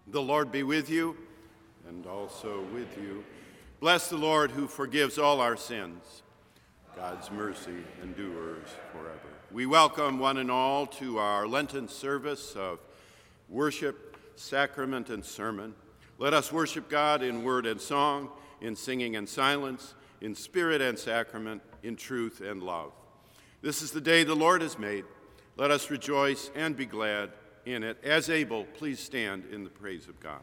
The Lord be with you, and also with you. Bless the Lord who forgives all our sins. God's mercy endures forever. We welcome one and all to our Lenten service of worship, sacrament, and sermon. Let us worship God in word and song, in singing and silence, in spirit and sacrament, in truth and love. This is the day the Lord has made. Let us rejoice and be glad in it. As able, please stand in the praise of God.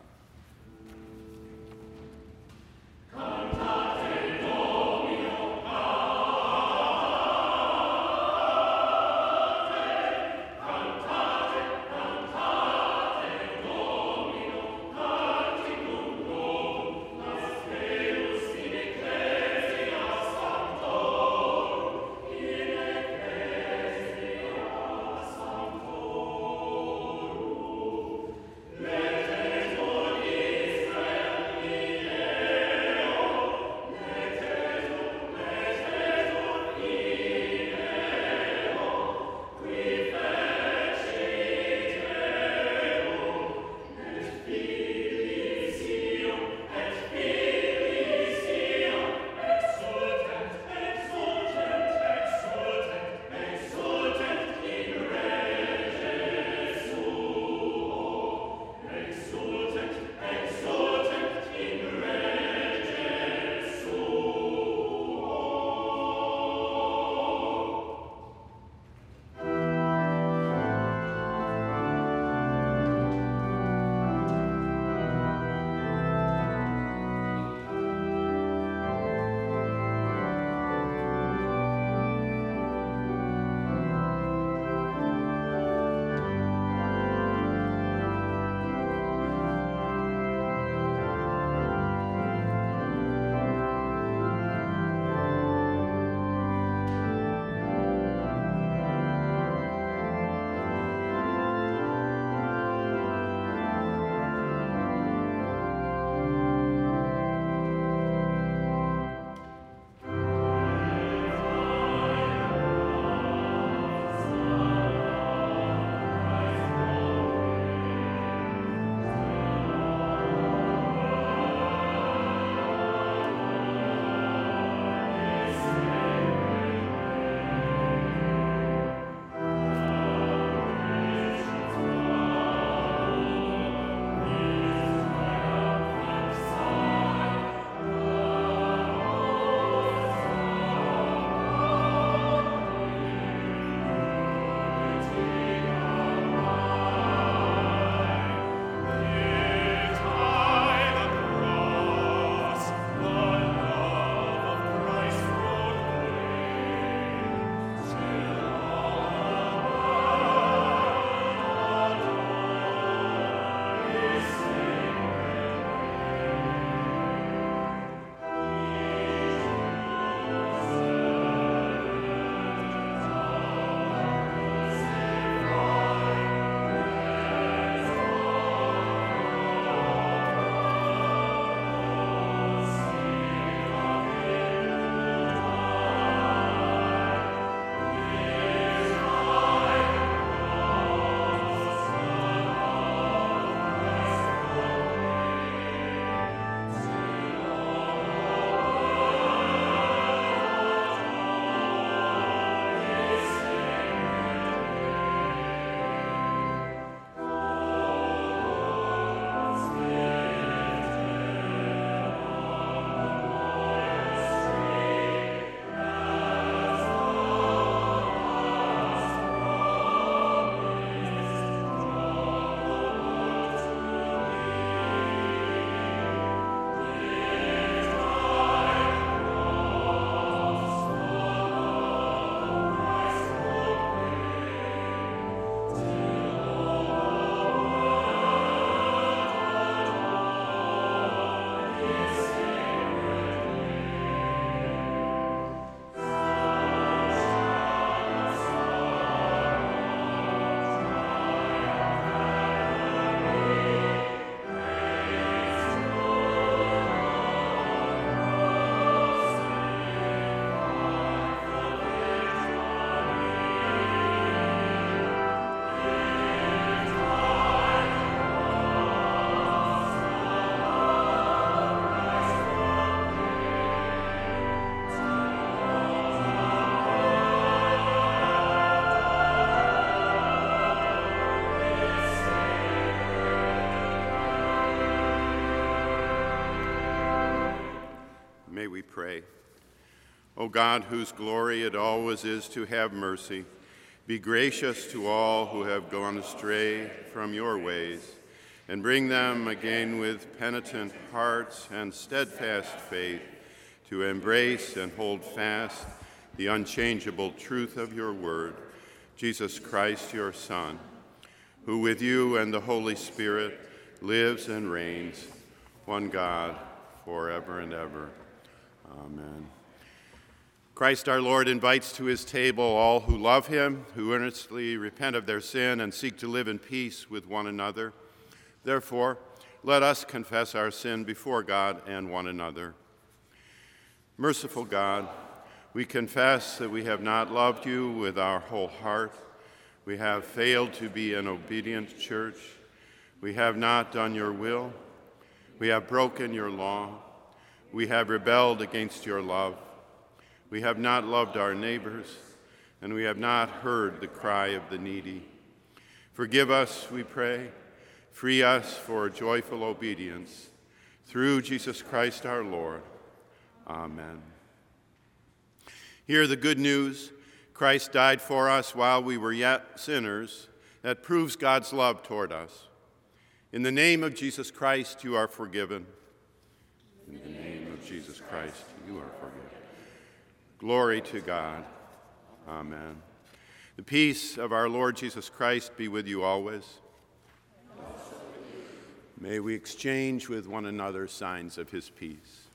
Let May we pray. O God, whose glory it always is to have mercy, be gracious to all who have gone astray from your ways, and bring them again with penitent hearts and steadfast faith to embrace and hold fast the unchangeable truth of your word, Jesus Christ, your Son, who with you and the Holy Spirit lives and reigns, one God, forever and ever. Amen. Christ our Lord invites to his table all who love him, who earnestly repent of their sin and seek to live in peace with one another. Therefore, let us confess our sin before God and one another. Merciful God, we confess that we have not loved you with our whole heart. We have failed to be an obedient church. We have not done your will. We have broken your law. We have rebelled against your love. We have not loved our neighbors, and we have not heard the cry of the needy. Forgive us, we pray. Free us for joyful obedience. Through Jesus Christ our Lord. Amen. Hear the good news. Christ died for us while we were yet sinners. That proves God's love toward us. In the name of Jesus Christ, you are forgiven. In the name of Jesus Christ, you are forgiven. Glory to God. Amen. The peace of our Lord Jesus Christ be with you always. May we exchange with one another signs of his peace.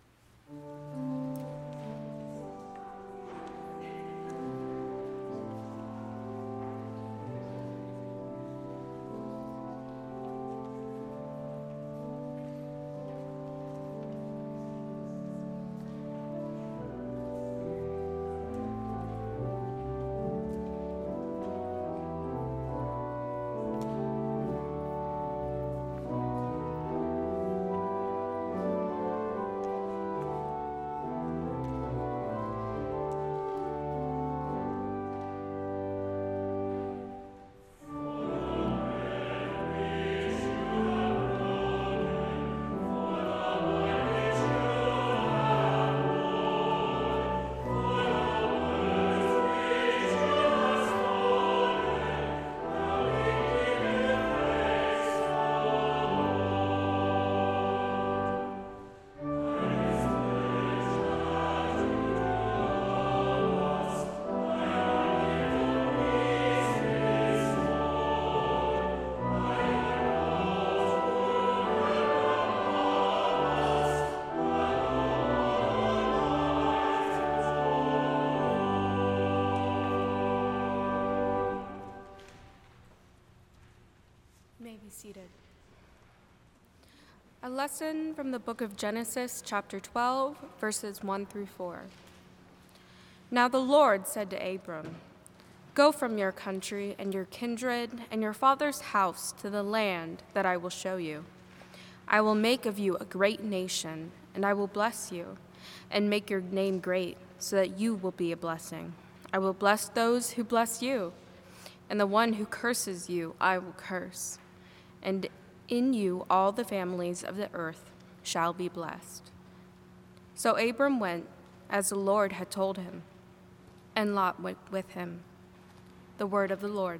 Be seated. A lesson from the book of Genesis, chapter 12, verses 1 through 4. Now the Lord said to Abram, "Go from your country and your kindred and your father's house to the land that I will show you. I will make of you a great nation, and I will bless you and make your name great, so that you will be a blessing. I will bless those who bless you, and the one who curses you I will curse. And in you all the families of the earth shall be blessed." So Abram went as the Lord had told him, and Lot went with him. The word of the Lord.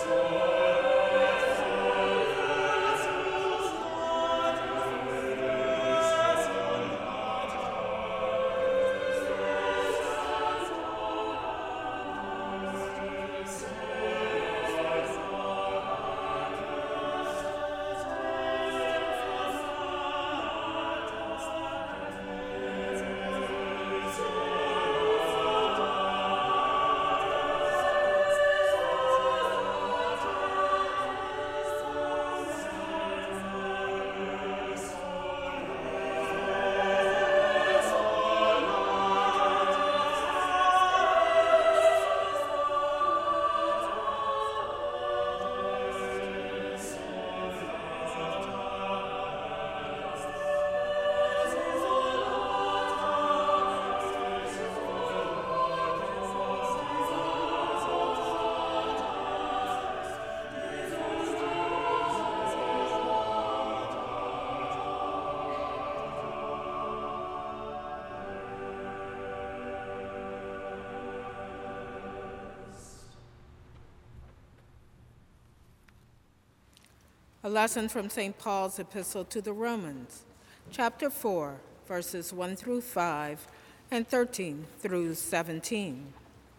A lesson from St. Paul's epistle to the Romans, chapter 4, verses 1 through 5 and 13 through 17.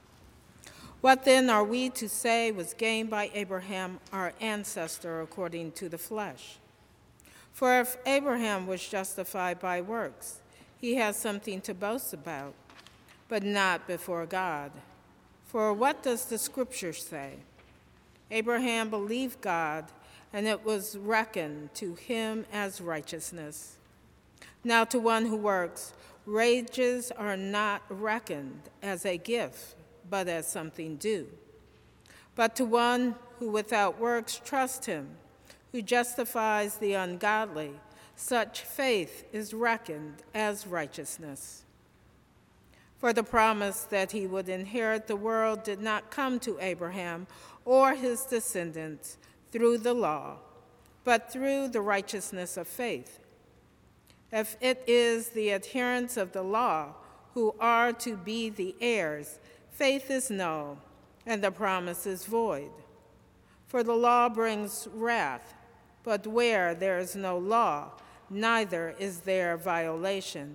What then are we to say was gained by Abraham, our ancestor, according to the flesh? For if Abraham was justified by works, he has something to boast about, but not before God. For what does the Scripture say? Abraham believed God, and it was reckoned to him as righteousness. Now to one who works, wages are not reckoned as a gift, but as something due. But to one who without works trusts him, who justifies the ungodly, such faith is reckoned as righteousness. For the promise that he would inherit the world did not come to Abraham or his descendants through the law, but through the righteousness of faith. If it is the adherents of the law who are to be the heirs, faith is null, and the promise is void. For the law brings wrath, but where there is no law, neither is there violation.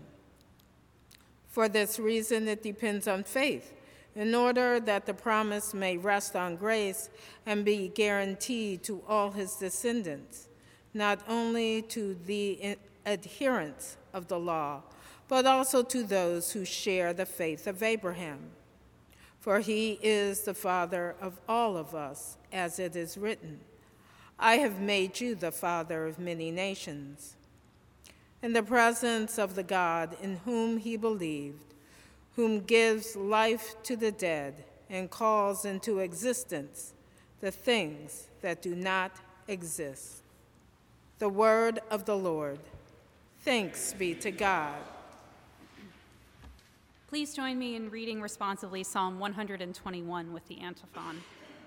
For this reason it depends on faith, in order that the promise may rest on grace and be guaranteed to all his descendants, not only to the adherents of the law, but also to those who share the faith of Abraham. For he is the father of all of us, as it is written, I have made you the father of many nations. In the presence of the God in whom he believed, whom gives life to the dead and calls into existence the things that do not exist. The word of the Lord. Thanks be to God. Please join me in reading responsively Psalm 121 with the antiphon.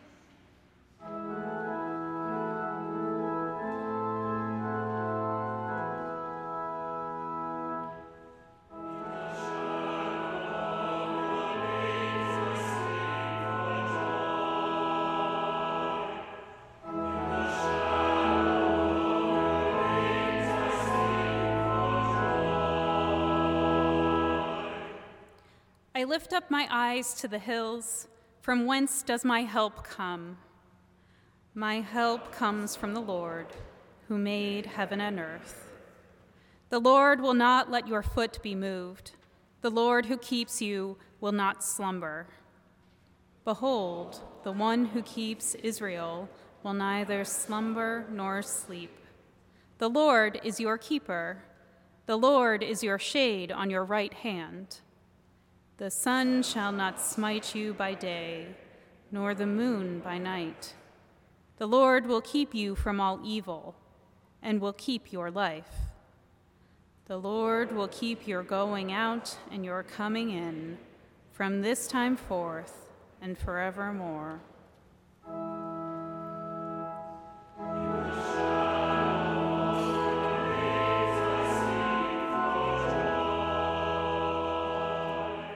I lift up my eyes to the hills. From whence does my help come? My help comes from the Lord, who made heaven and earth. The Lord will not let your foot be moved. The Lord who keeps you will not slumber. Behold, the one who keeps Israel will neither slumber nor sleep. The Lord is your keeper. The Lord is your shade on your right hand. The sun shall not smite you by day, nor the moon by night. The Lord will keep you from all evil, and will keep your life. The Lord will keep your going out and your coming in, from this time forth and forevermore.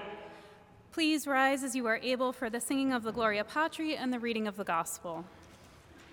Please rise as you are able for the singing of the Gloria Patri and the reading of the Gospel.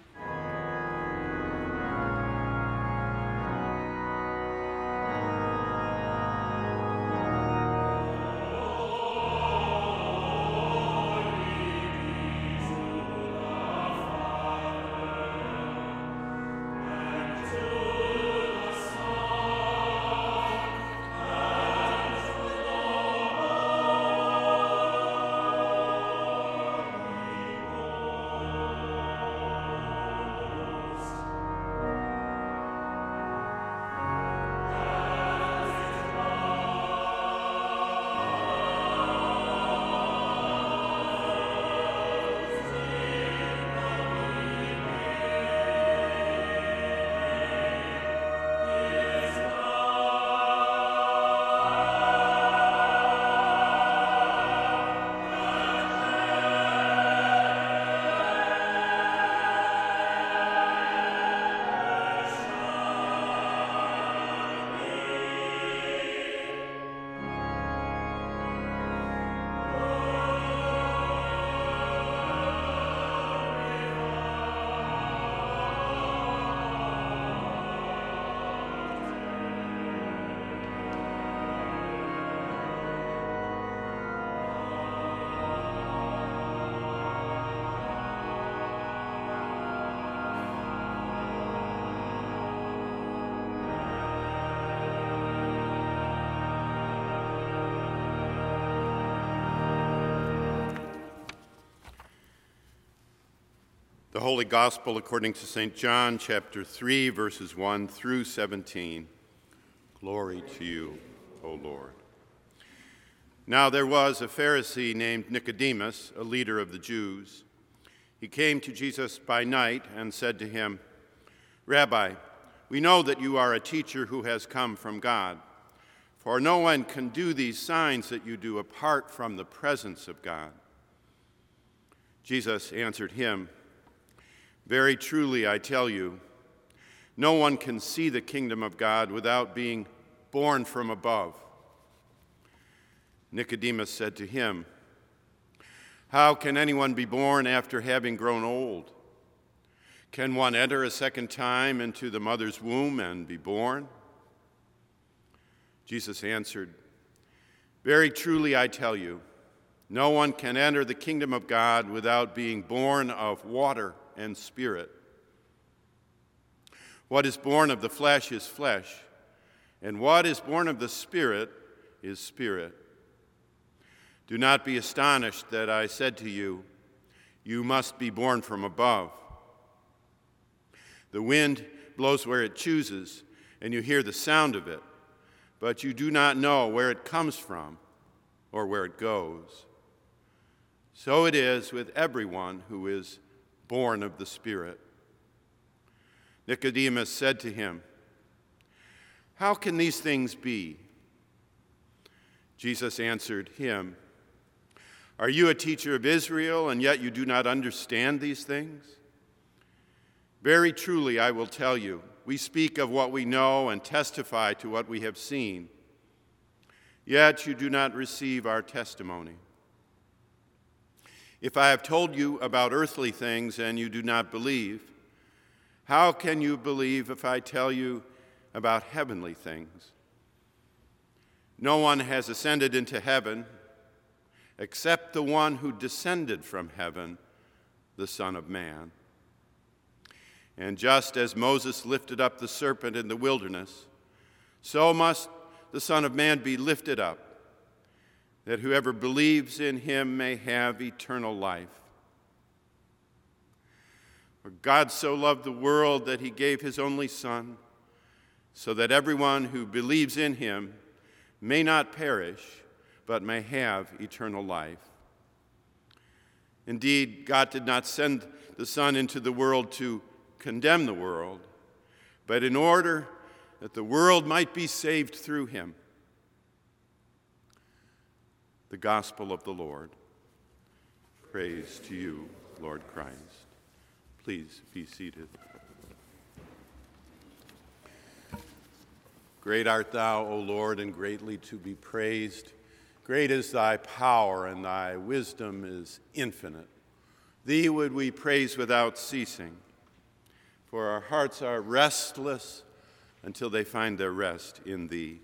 The Holy Gospel according to St. John, chapter 3, verses 1 through 17. Glory to you, O Lord. Now there was a Pharisee named Nicodemus, a leader of the Jews. He came to Jesus by night and said to him, "Rabbi, we know that you are a teacher who has come from God, for no one can do these signs that you do apart from the presence of God." Jesus answered him, "Very truly, I tell you, no one can see the kingdom of God without being born from above." Nicodemus said to him, "How can anyone be born after having grown old? Can one enter a second time into the mother's womb and be born?" Jesus answered, "Very truly, I tell you, no one can enter the kingdom of God without being born of water and Spirit. What is born of the flesh is flesh, and what is born of the Spirit is spirit. Do not be astonished that I said to you, 'You must be born from above.' The wind blows where it chooses, and you hear the sound of it, but you do not know where it comes from or where it goes. So it is with everyone who is born of the Spirit." Nicodemus said to him, "How can these things be?" Jesus answered him, "Are you a teacher of Israel, and yet you do not understand these things? Very truly, I will tell you, we speak of what we know and testify to what we have seen, yet you do not receive our testimony. If I have told you about earthly things and you do not believe, how can you believe if I tell you about heavenly things? No one has ascended into heaven except the one who descended from heaven, the Son of Man. And just as Moses lifted up the serpent in the wilderness, so must the Son of Man be lifted up, that whoever believes in him may have eternal life. For God so loved the world that he gave his only Son, so that everyone who believes in him may not perish, but may have eternal life. Indeed, God did not send the Son into the world to condemn the world, but in order that the world might be saved through him." The Gospel of the Lord. Praise to you, Lord Christ. Please be seated. Great art thou, O Lord, and greatly to be praised. Great is thy power, and thy wisdom is infinite. Thee would we praise without ceasing, for our hearts are restless until they find their rest in Thee.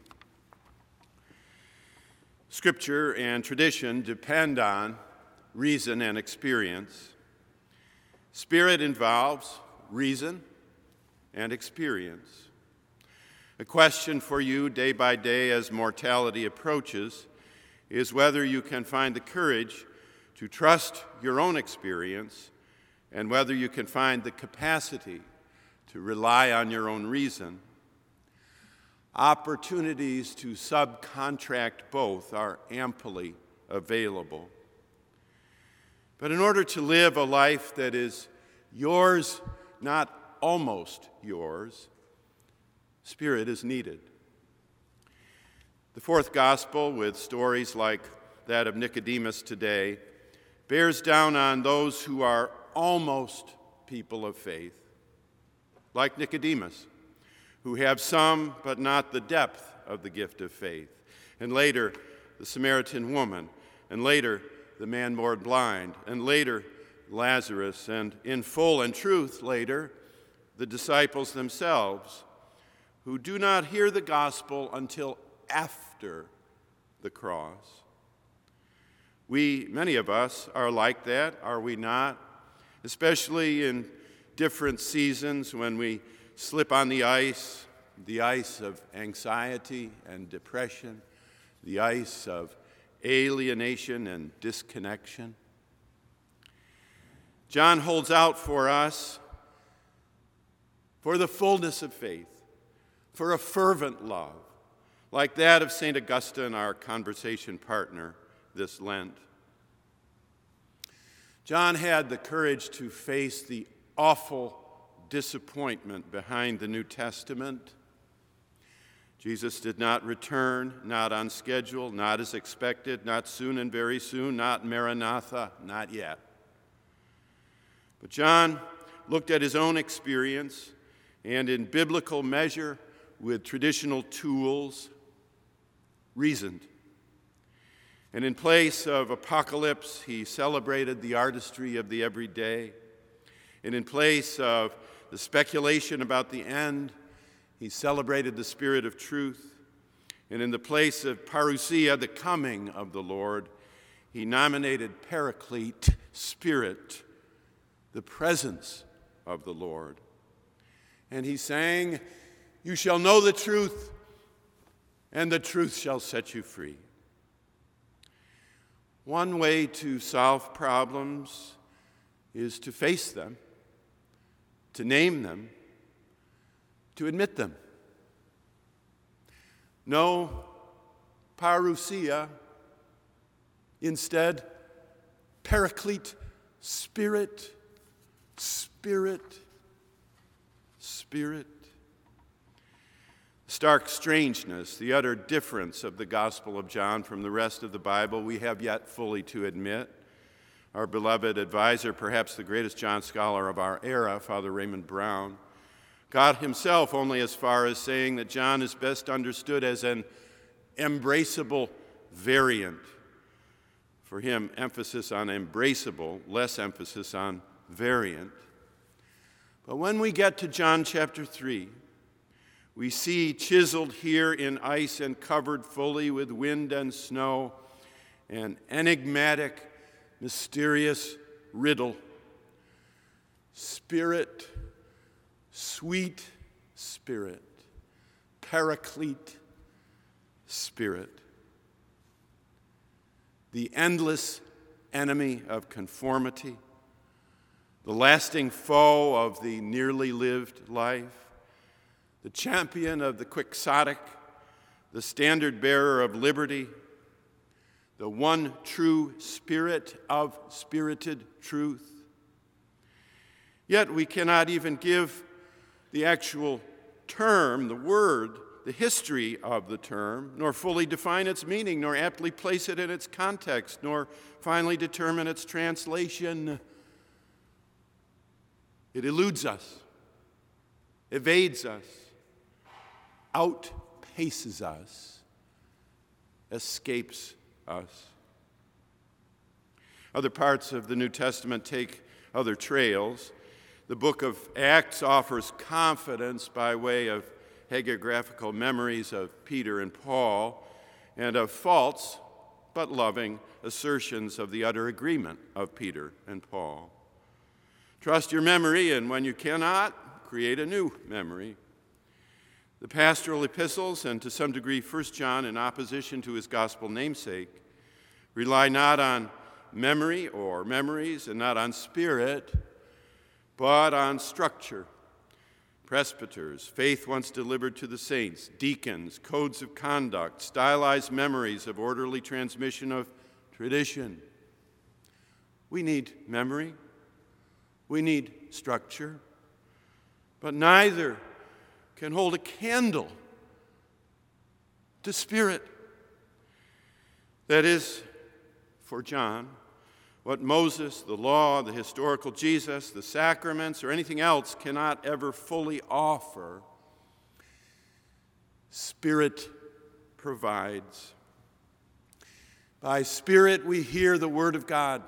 Scripture and tradition depend on reason and experience. Spirit involves reason and experience. A question for you day by day as mortality approaches is whether you can find the courage to trust your own experience and whether you can find the capacity to rely on your own reason. Opportunities to subcontract both are amply available. But in order to live a life that is yours, not almost yours, Spirit is needed. The fourth gospel, with stories like that of Nicodemus today, bears down on those who are almost people of faith, like Nicodemus, who have some but not the depth of the gift of faith, and later the Samaritan woman, and later the man born blind, and later Lazarus, and in full and truth later the disciples themselves, who do not hear the gospel until after the cross. Many of us are like that, are we not? Especially in different seasons when we slip on the ice of anxiety and depression, the ice of alienation and disconnection. John holds out for us for the fullness of faith, for a fervent love, like that of St. Augustine, our conversation partner this Lent. John had the courage to face the awful disappointment behind the New Testament. Jesus did not return, not on schedule, not as expected, not soon and very soon, not Maranatha, not yet. But John looked at his own experience and in biblical measure, with traditional tools, reasoned. And in place of apocalypse, he celebrated the artistry of the everyday. And in place of the speculation about the end, he celebrated the spirit of truth. And in the place of parousia, the coming of the Lord, he nominated Paraclete, Spirit, the presence of the Lord. And he sang, "You shall know the truth, and the truth shall set you free." One way to solve problems is to face them, to name them, to admit them. No parousia, instead, Paraclete, Spirit, Spirit, Spirit. Stark strangeness, the utter difference of the Gospel of John from the rest of the Bible, we have yet fully to admit. Our beloved advisor, perhaps the greatest John scholar of our era, Father Raymond Brown, got himself only as far as saying that John is best understood as an embraceable variant. For him, emphasis on embraceable, less emphasis on variant. But when we get to John chapter 3, we see chiseled here in ice and covered fully with wind and snow an enigmatic, mysterious riddle. Spirit, sweet Spirit, Paraclete, Spirit. The endless enemy of conformity, the lasting foe of the nearly lived life, the champion of the quixotic, the standard bearer of liberty, the one true Spirit of spirited truth. Yet we cannot even give the actual term, the word, the history of the term, nor fully define its meaning, nor aptly place it in its context, nor finally determine its translation. It eludes us, evades us, outpaces us, escapes us. Other parts of the New Testament take other trails. The book of Acts offers confidence by way of hagiographical memories of Peter and Paul and of false but loving assertions of the utter agreement of Peter and Paul. Trust your memory, and when you cannot, create a new memory. The pastoral epistles, and to some degree 1 John in opposition to his gospel namesake, rely not on memory or memories and not on spirit, but on structure. Presbyters, faith once delivered to the saints, deacons, codes of conduct, stylized memories of orderly transmission of tradition. We need memory. We need structure. But neither can hold a candle to spirit. That is, for John, what Moses, the law, the historical Jesus, the sacraments, or anything else cannot ever fully offer, Spirit provides. By Spirit we hear the Word of God.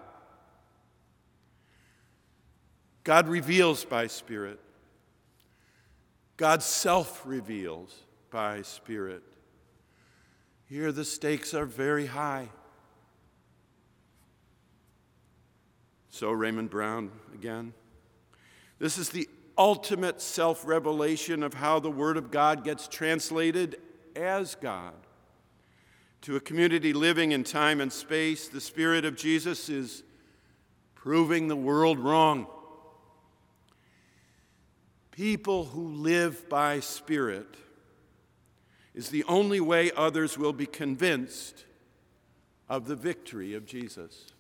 God reveals by Spirit. God self-reveals by Spirit. Here the stakes are very high. So Raymond Brown again. This is the ultimate self-revelation of how the Word of God gets translated as God. To a community living in time and space, the Spirit of Jesus is proving the world wrong. People who live by Spirit is the only way others will be convinced of the victory of Jesus.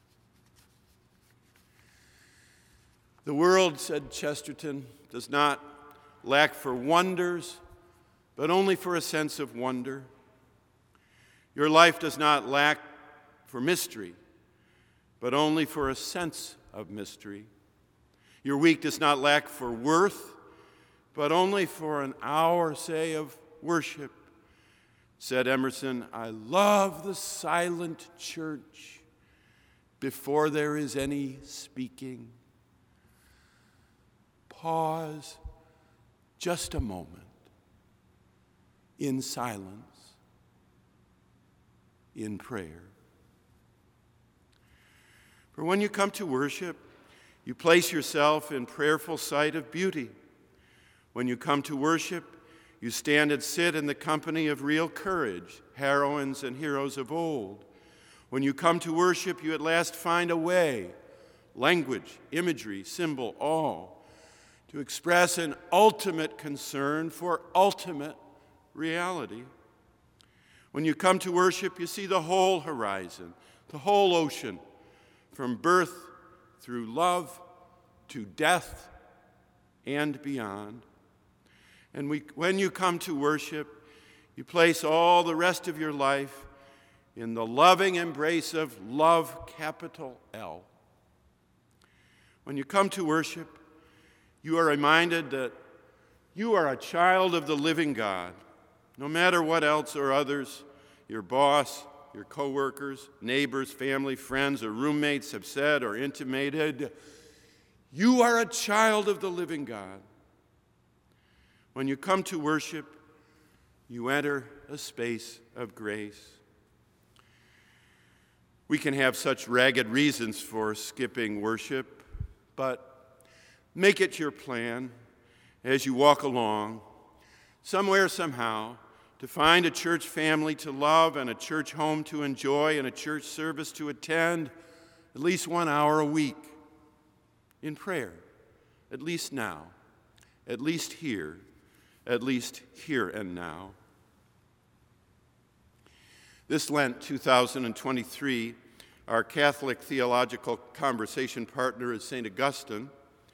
The world, said Chesterton, does not lack for wonders, but only for a sense of wonder. Your life does not lack for mystery, but only for a sense of mystery. Your week does not lack for worth, but only for an hour, say, of worship. Said Emerson, I love the silent church before there is any speaking. Pause just a moment in silence, in prayer. For when you come to worship, you place yourself in prayerful sight of beauty. When you come to worship, you stand and sit in the company of real courage, heroines and heroes of old. When you come to worship, you at last find a way, language, imagery, symbol, all, to express an ultimate concern for ultimate reality. When you come to worship, you see the whole horizon, the whole ocean, from birth through love to death and beyond. And when you come to worship, you place all the rest of your life in the loving embrace of love, capital L. When you come to worship, you are reminded that you are a child of the living God. No matter what else or others, your boss, your coworkers, neighbors, family, friends, or roommates have said or intimated, you are a child of the living God. When you come to worship, you enter a space of grace. We can have such ragged reasons for skipping worship, but make it your plan as you walk along, somewhere, somehow, to find a church family to love and a church home to enjoy and a church service to attend at least 1 hour a week in prayer, at least now, at least here and now. This Lent 2023, our Catholic theological conversation partner is St. Augustine.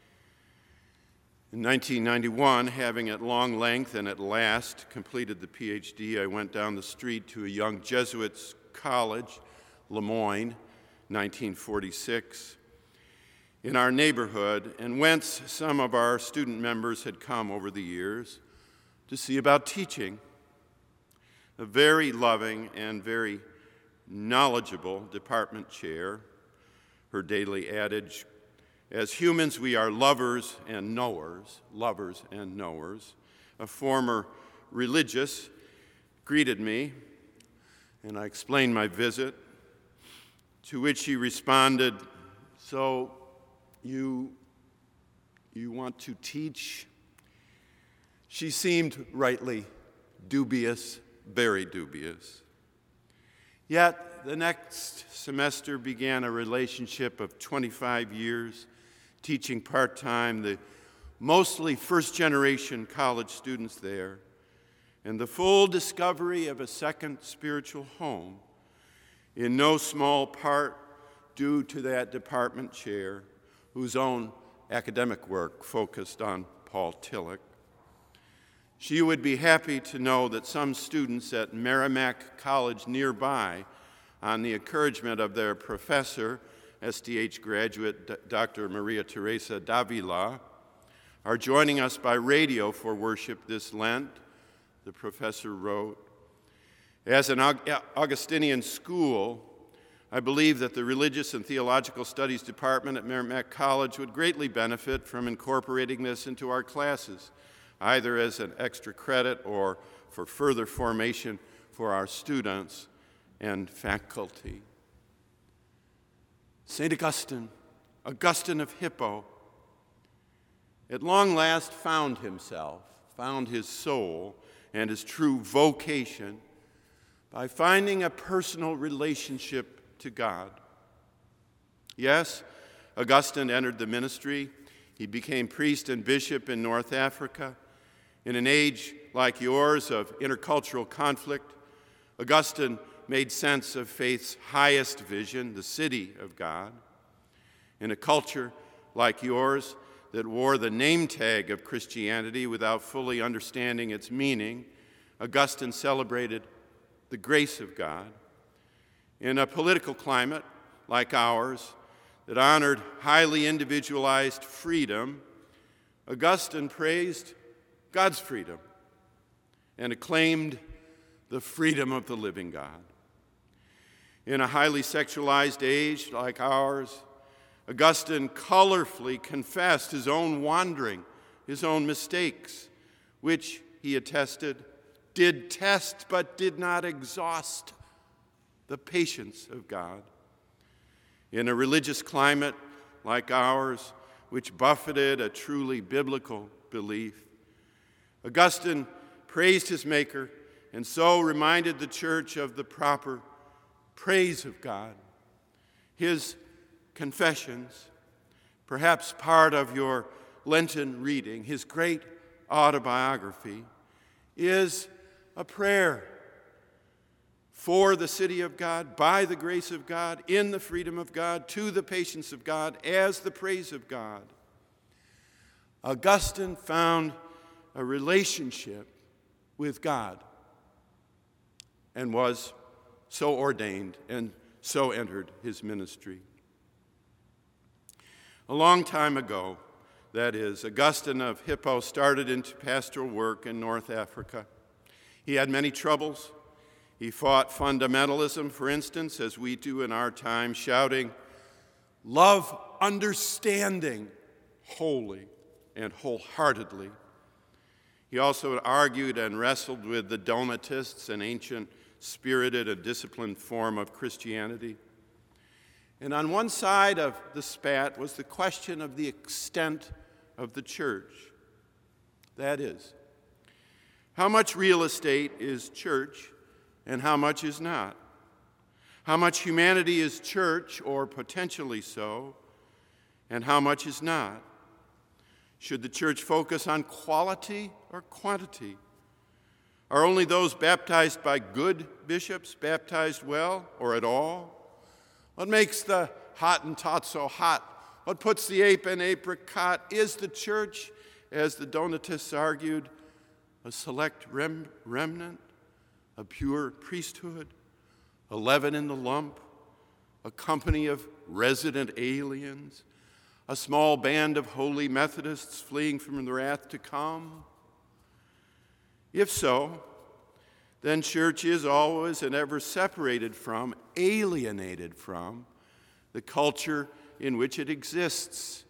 In 1991, having at long length and at last completed the PhD, I went down the street to a young Jesuits' college, Le Moyne, 1946, in our neighborhood, and whence some of our student members had come over the years to see about teaching. A very loving and very knowledgeable department chair. Her daily adage As humans, we are lovers and knowers. A former religious greeted me, and I explained my visit, to which he responded, "So you want to teach?" She seemed rightly dubious, very dubious. Yet the next semester began a relationship of 25 years, teaching part-time the mostly first-generation college students there, and the full discovery of a second spiritual home, in no small part due to that department chair whose own academic work focused on Paul Tillich. She would be happy to know that some students at Merrimack College nearby, on the encouragement of their professor, SDH graduate Dr. Maria Teresa Davila, are joining us by radio for worship this Lent, the professor wrote. As an Augustinian school, I believe that the Religious and Theological Studies Department at Merrimack College would greatly benefit from incorporating this into our classes, either as an extra credit or for further formation for our students and faculty. St. Augustine, Augustine of Hippo, at long last found himself, found his soul and his true vocation by finding a personal relationship to God. Yes, Augustine entered the ministry. He became priest and bishop in North Africa. In an age like yours of intercultural conflict, Augustine made sense of faith's highest vision, the city of God. In a culture like yours that wore the name tag of Christianity without fully understanding its meaning, Augustine celebrated the grace of God. In a political climate like ours that honored highly individualized freedom, Augustine praised God's freedom and acclaimed the freedom of the living God. In a highly sexualized age like ours, Augustine colorfully confessed his own wandering, his own mistakes, which he attested did test but did not exhaust the patience of God. In a religious climate like ours, which buffeted a truly biblical belief, Augustine praised his Maker and so reminded the church of the proper praise of God. His Confessions, perhaps part of your Lenten reading, his great autobiography, is a prayer for the city of God, by the grace of God, in the freedom of God, to the patience of God, as the praise of God. Augustine found a relationship with God and was so ordained and so entered his ministry. A long time ago, that is, Augustine of Hippo started into pastoral work in North Africa. He had many troubles. He fought fundamentalism, for instance, as we do in our time, shouting, "Love understanding wholly and wholeheartedly." He also argued and wrestled with the Donatists, an ancient, spirited, and disciplined form of Christianity. And on one side of the spat was the question of the extent of the church. That is, how much real estate is church and how much is not? How much humanity is church, or potentially so, and how much is not? Should the church focus on quality or quantity? Are only those baptized by good bishops baptized well or at all? What makes the Hottentot so hot? What puts the ape in apricot? Is the church, as the Donatists argued, a select remnant, a pure priesthood, a leaven in the lump, a company of resident aliens, a small band of holy Methodists fleeing from the wrath to come? If so, then church is always and ever separated from, alienated from, the culture in which it exists,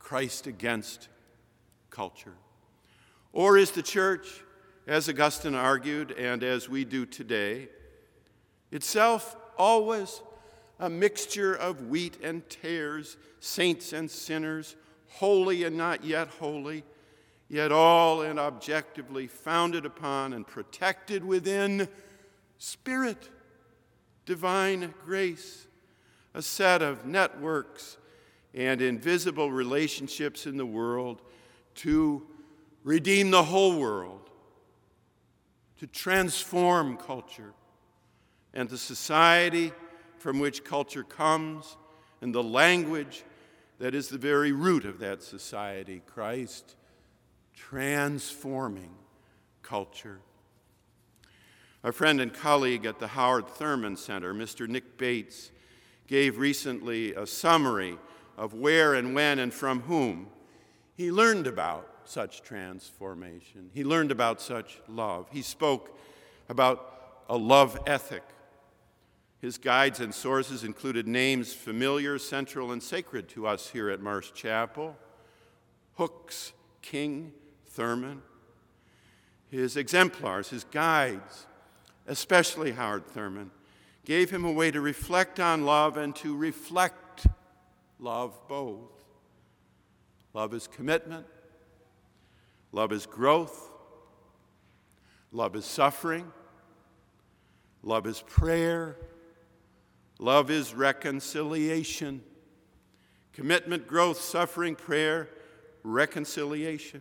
Christ against culture? Or is the church, as Augustine argued and as we do today, itself always a mixture of wheat and tares, saints and sinners, holy and not yet holy, yet all and objectively founded upon and protected within Spirit, divine grace, a set of networks and invisible relationships in the world to redeem the whole world, to transform culture and the society from which culture comes and the language that is the very root of that society, Christ transforming culture. Our friend and colleague at the Howard Thurman Center, Mr. Nick Bates, gave recently a summary of where and when and from whom he learned about such transformation. He learned about such love. He spoke about a love ethic. His guides and sources included names familiar, central, and sacred to us here at Marsh Chapel: Hooks, King, Thurman. His exemplars, his guides, especially Howard Thurman, gave him a way to reflect on love and to reflect love both. Love is commitment. Love is growth. Love is suffering. Love is prayer. Love is reconciliation. Commitment, growth, suffering, prayer, reconciliation.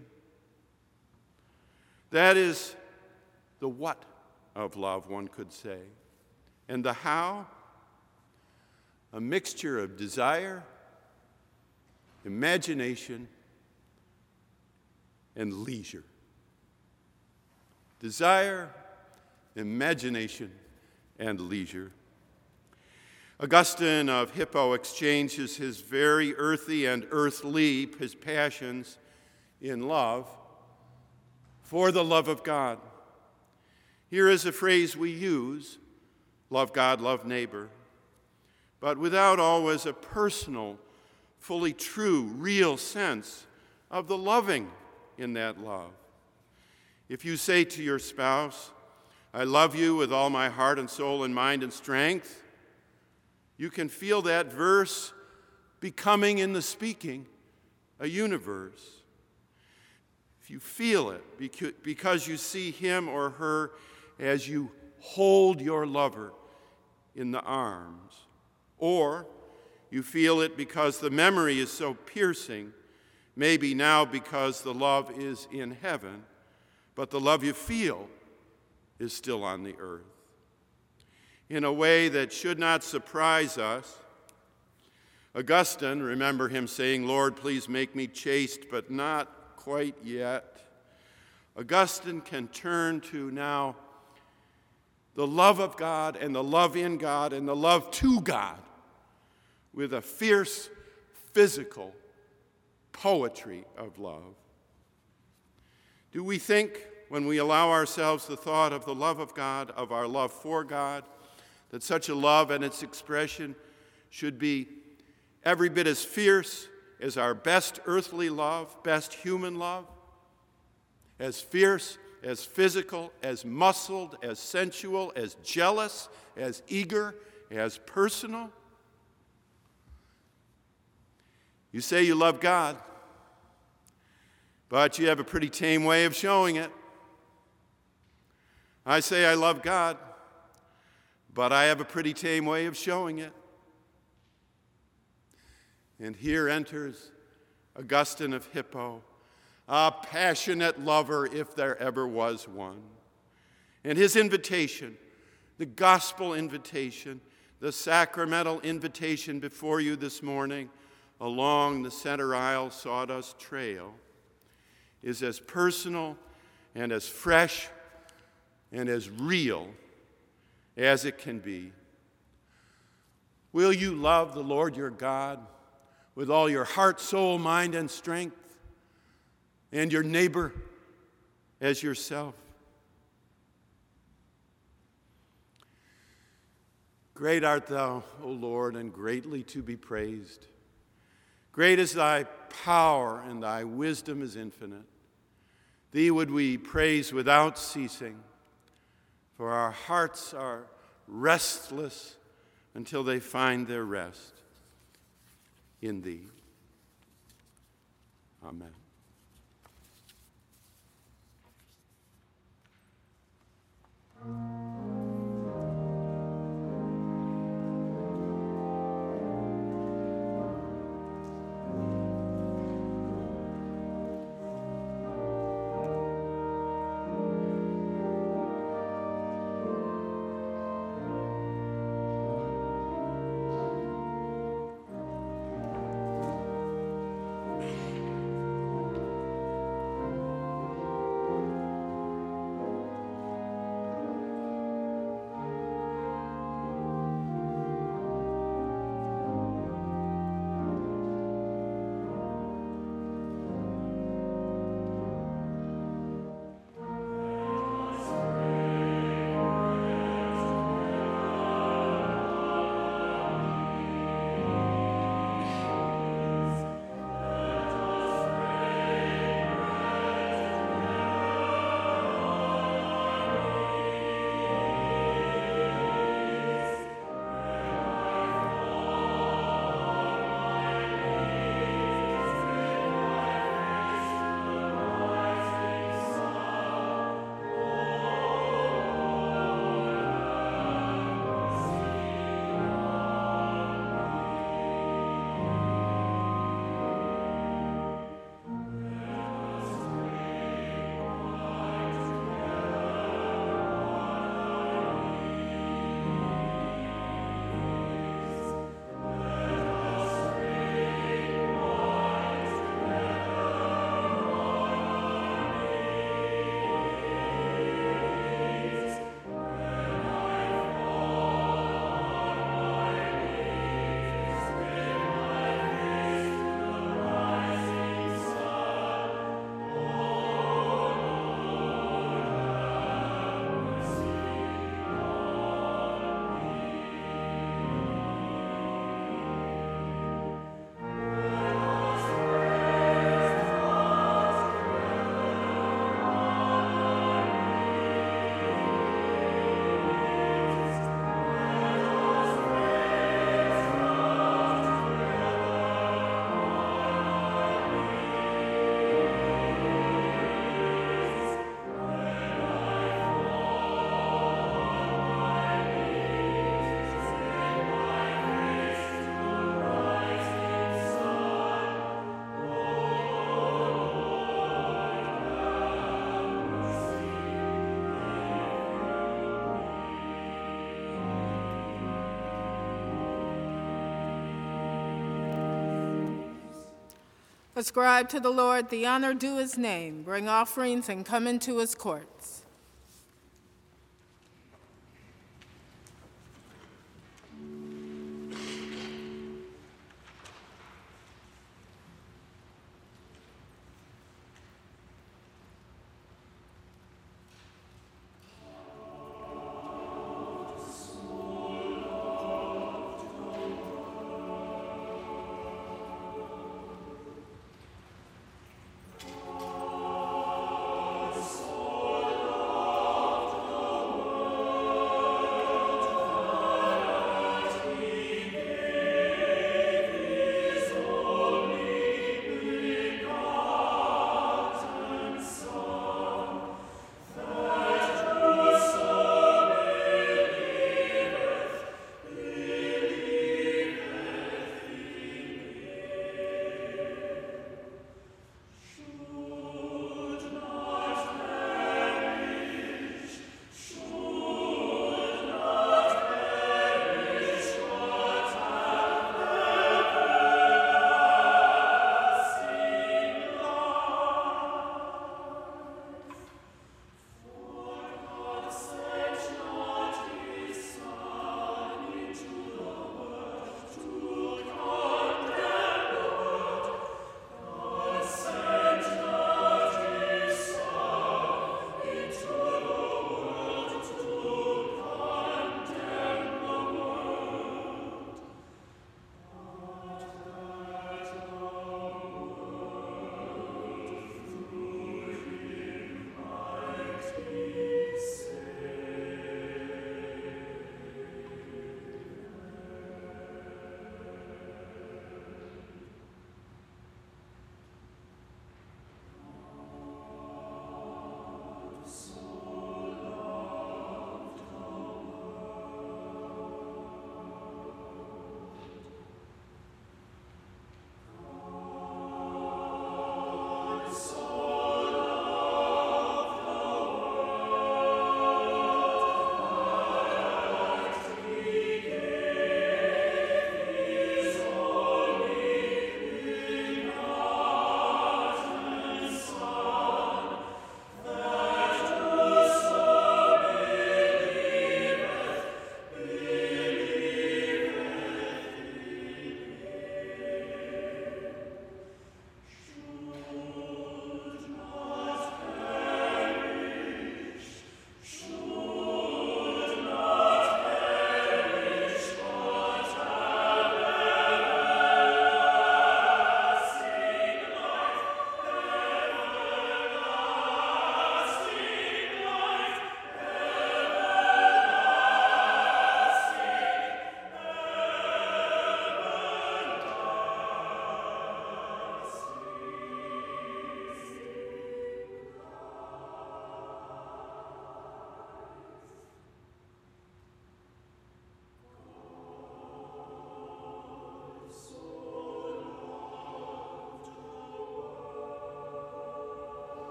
That is the what of love, one could say. And the how? A mixture of desire, imagination, and leisure. Desire, imagination, and leisure. Augustine of Hippo exchanges his very earthy and earthly, his passions, in love for the love of God. Here is a phrase we use: love God, love neighbor, but without always a personal, fully true, real sense of the loving in that love. If you say to your spouse, "I love you with all my heart and soul and mind and strength," you can feel that verse becoming, in the speaking, a universe. If you feel it because you see him or her as you hold your lover in the arms, or you feel it because the memory is so piercing, maybe now because the love is in heaven, but the love you feel is still on the earth. In a way that should not surprise us, Augustine, remember him saying, "Lord, please make me chaste, but not quite yet." Augustine can turn to now the love of God and the love in God and the love to God with a fierce physical poetry of love. Do we think, when we allow ourselves the thought of the love of God, of our love for God, that such a love and its expression should be every bit as fierce as our best earthly love, best human love? As fierce, as physical, as muscled, as sensual, as jealous, as eager, as personal? You say you love God, but you have a pretty tame way of showing it. I say I love God, but I have a pretty tame way of showing it. And here enters Augustine of Hippo, a passionate lover if there ever was one. And his invitation, the gospel invitation, the sacramental invitation before you this morning along the center aisle sawdust trail, is as personal and as fresh and as real as it can be. Will you love the Lord your God with all your heart, soul, mind, and strength, and your neighbor as yourself? Great art thou, O Lord, and greatly to be praised. Great is thy power and thy wisdom is infinite. Thee would we praise without ceasing, for our hearts are restless until they find their rest in thee. Amen. Ascribe to the Lord the honor due his name. Bring offerings and come into his courts.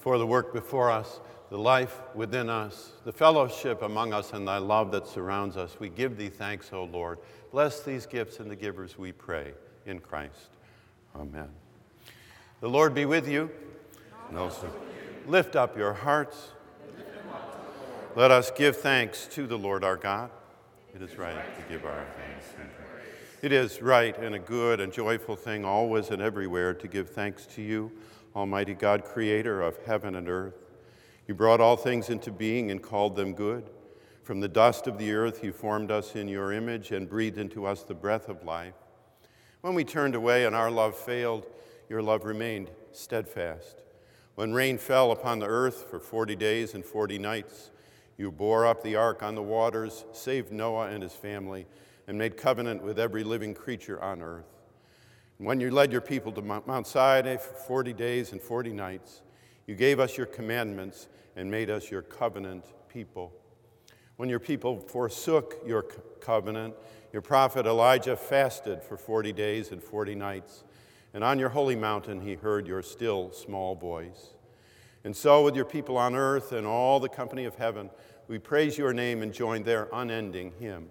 for the work before us, the life within us, the fellowship among us, and thy love that surrounds us. We give thee thanks, O Lord. Bless these gifts and the givers, we pray, in Christ. Amen. The Lord be with you, and also lift up your hearts. Let us give thanks to the Lord our God. It is right to give our thanks. It is right and a good and joyful thing always and everywhere to give thanks to you, Almighty God, creator of heaven and earth. You brought all things into being and called them good. From the dust of the earth you formed us in your image and breathed into us the breath of life. When we turned away and our love failed, your love remained steadfast. When rain fell upon the earth for 40 days and 40 nights, you bore up the ark on the waters, saved Noah and his family, and made covenant with every living creature on earth. And when you led your people to Mount Sinai for 40 days and 40 nights, you gave us your commandments and made us your covenant people. When your people forsook your covenant, your prophet Elijah fasted for 40 days and 40 nights, and on your holy mountain he heard your still small voice. And so with your people on earth and all the company of heaven, we praise your name and join their unending hymn.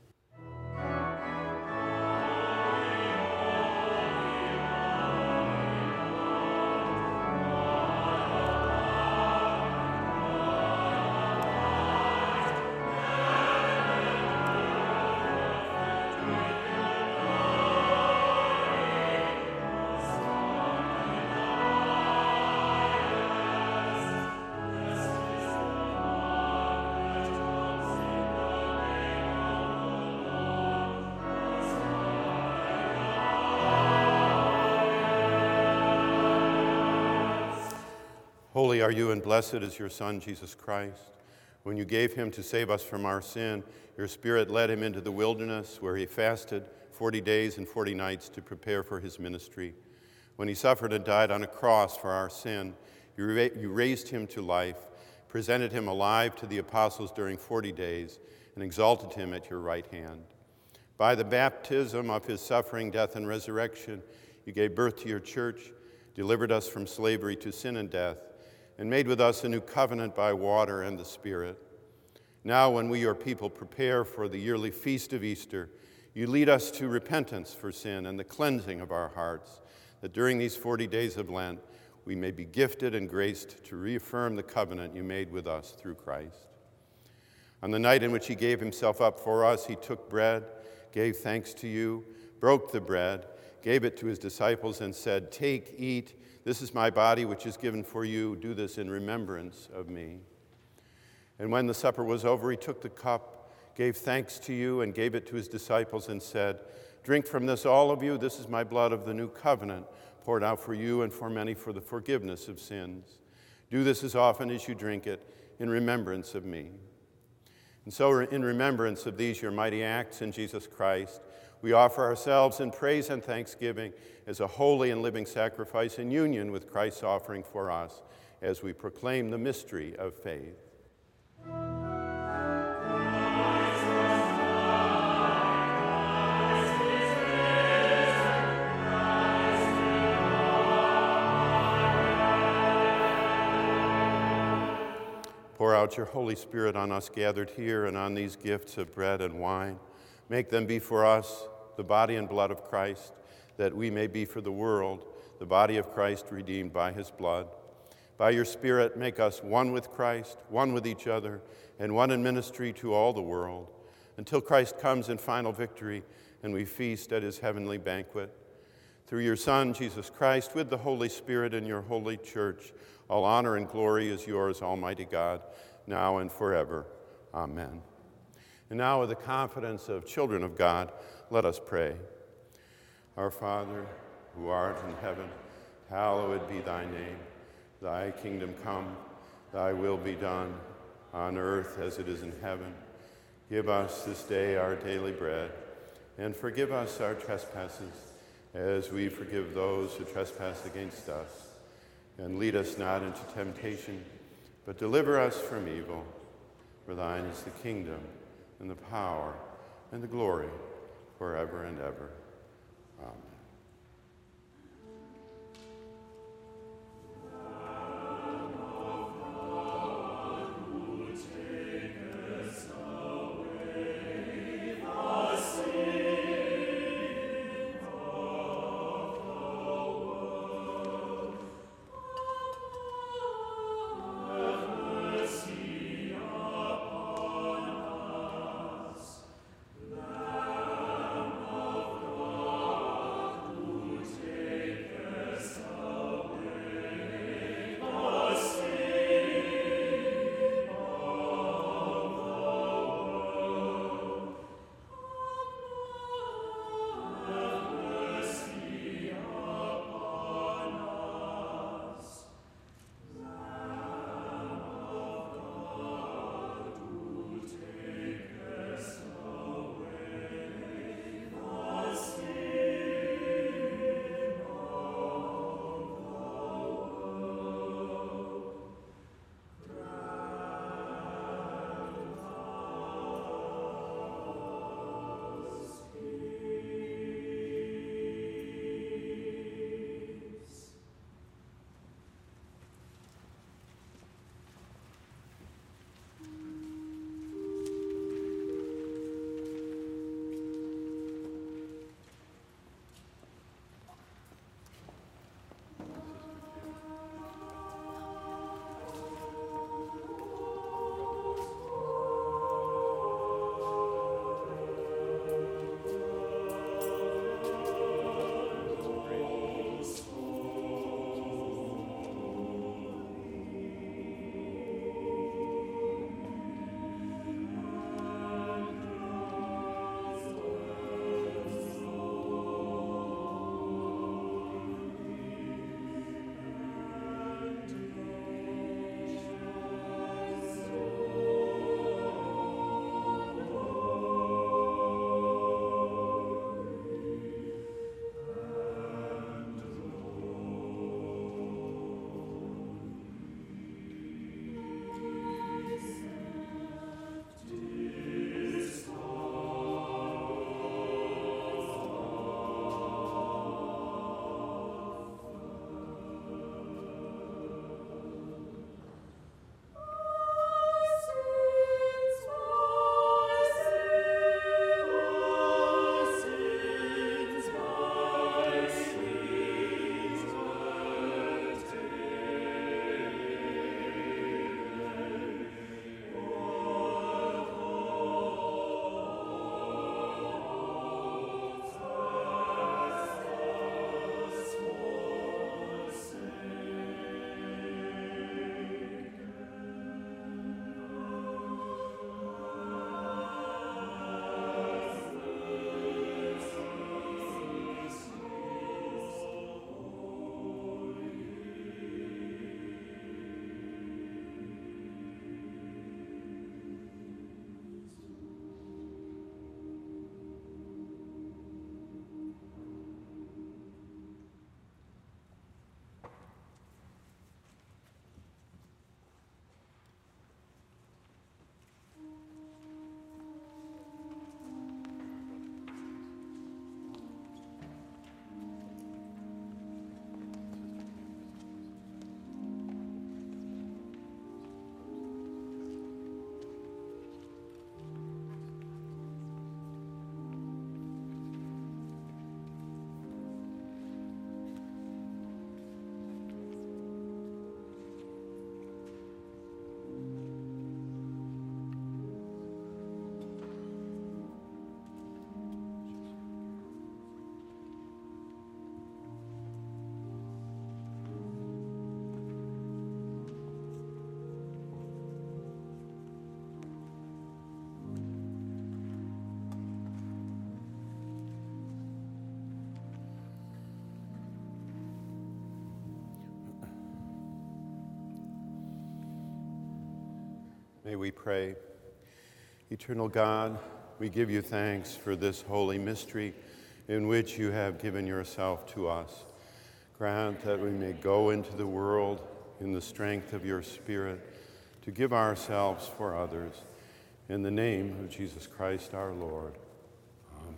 Holy are you and blessed is your Son, Jesus Christ. When you gave him to save us from our sin, your Spirit led him into the wilderness where he fasted 40 days and 40 nights to prepare for his ministry. When he suffered and died on a cross for our sin, you raised him to life, presented him alive to the apostles during 40 days, and exalted him at your right hand. By the baptism of his suffering, death, and resurrection, you gave birth to your church, delivered us from slavery to sin and death, and made with us a new covenant by water and the Spirit. Now, when we, your people, prepare for the yearly feast of Easter, you lead us to repentance for sin and the cleansing of our hearts, that during these 40 days of Lent, we may be gifted and graced to reaffirm the covenant you made with us through Christ. On the night in which he gave himself up for us, he took bread, gave thanks to you, broke the bread, gave it to his disciples, and said, "Take, eat. This is my body, which is given for you. Do this in remembrance of me." And when the supper was over, he took the cup, gave thanks to you, and gave it to his disciples, and said, "Drink from this, all of you. This is my blood of the new covenant, poured out for you and for many for the forgiveness of sins. Do this as often as you drink it in remembrance of me." And so in remembrance of these, your mighty acts in Jesus Christ, we offer ourselves in praise and thanksgiving as a holy and living sacrifice in union with Christ's offering for us as we proclaim the mystery of faith. Pour out your Holy Spirit on us gathered here and on these gifts of bread and wine. Make them be for us the body and blood of Christ, that we may be for the world the body of Christ redeemed by his blood. By your Spirit, make us one with Christ, one with each other, and one in ministry to all the world, until Christ comes in final victory and we feast at his heavenly banquet. Through your Son, Jesus Christ, with the Holy Spirit in your holy church, all honor and glory is yours, Almighty God, now and forever. Amen. And now, with the confidence of children of God, let us pray. Our Father, who art in heaven, hallowed be thy name. Thy kingdom come, thy will be done, on earth as it is in heaven. Give us this day our daily bread, and forgive us our trespasses, as we forgive those who trespass against us. And lead us not into temptation, but deliver us from evil. For thine is the kingdom, and the power, and the glory, forever and ever. Amen. May we pray. Eternal God, we give you thanks for this holy mystery in which you have given yourself to us. Grant that we may go into the world in the strength of your Spirit to give ourselves for others. In the name of Jesus Christ our Lord. Amen.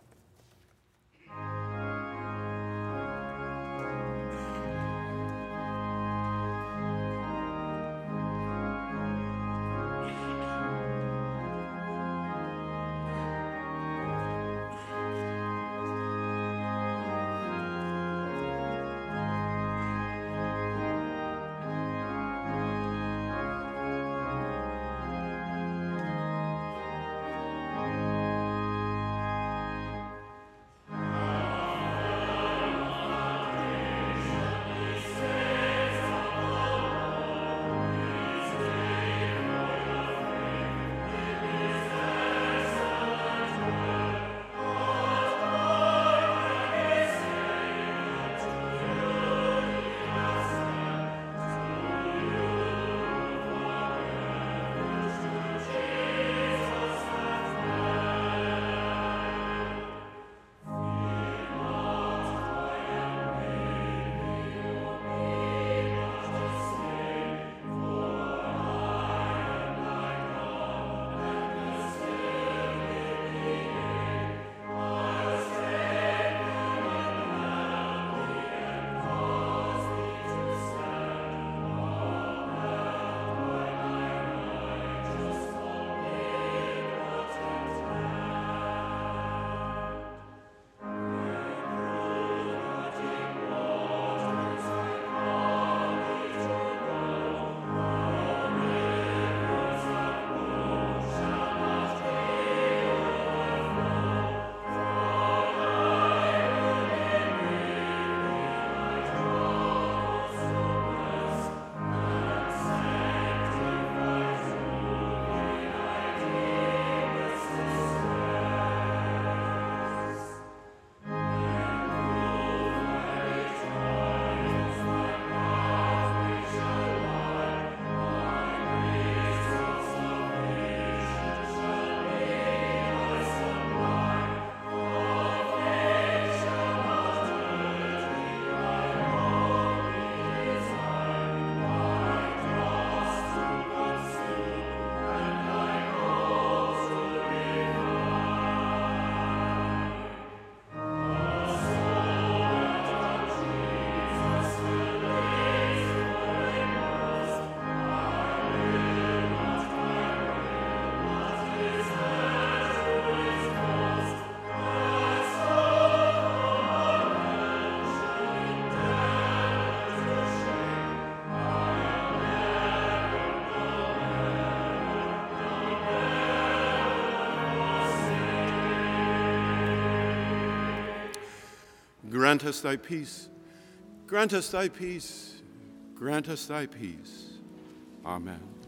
Grant us thy peace. Grant us thy peace. Grant us thy peace. Amen.